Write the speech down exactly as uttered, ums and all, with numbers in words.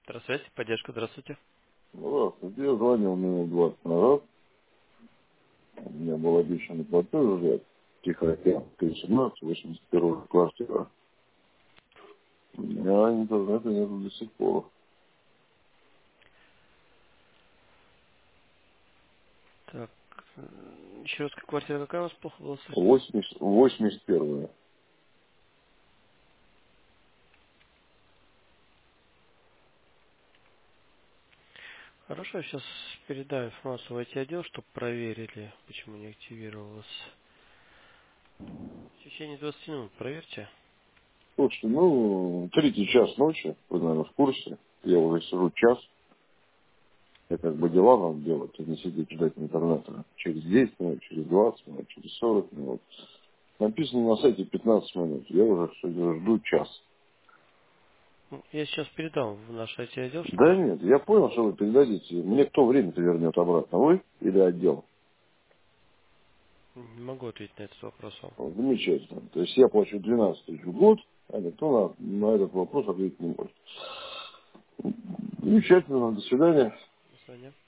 Здравствуйте, поддержка, здравствуйте. Здравствуйте, я звонил минут двадцать назад. У меня был обещанный платеж уже. Тихоокеанская, семнадцать, восемьдесят первая квартира. У меня интернета нет до сих пор. Так, м, еще раз, квартира какая у вас плохо была слышно? восемьдесят, восемьдесят первая. Хорошо, сейчас передаю информацию в ай ти-отдел, чтобы проверили, почему не активировалось. В течение двадцати минут проверьте. Слушайте, ну, третий час ночи, вы, наверное, в курсе. Я уже сижу час. Я как бы дела надо делать, а не сидеть ждать интернета. Через десять минут, через двадцать минут, через сорок минут. Написано на сайте пятнадцать минут. Я уже все жду час. Ну, я сейчас передал в наш ай ти-отдел, Да чтобы... нет, я понял, что вы передадите. Мне кто время-то вернет обратно? Вы или отдел? Не могу ответить на этот вопрос вам. Вот, замечательно. То есть я плачу двенадцать тысяч в год, а никто на, на этот вопрос ответить не может. Замечательно, до свидания. До свидания.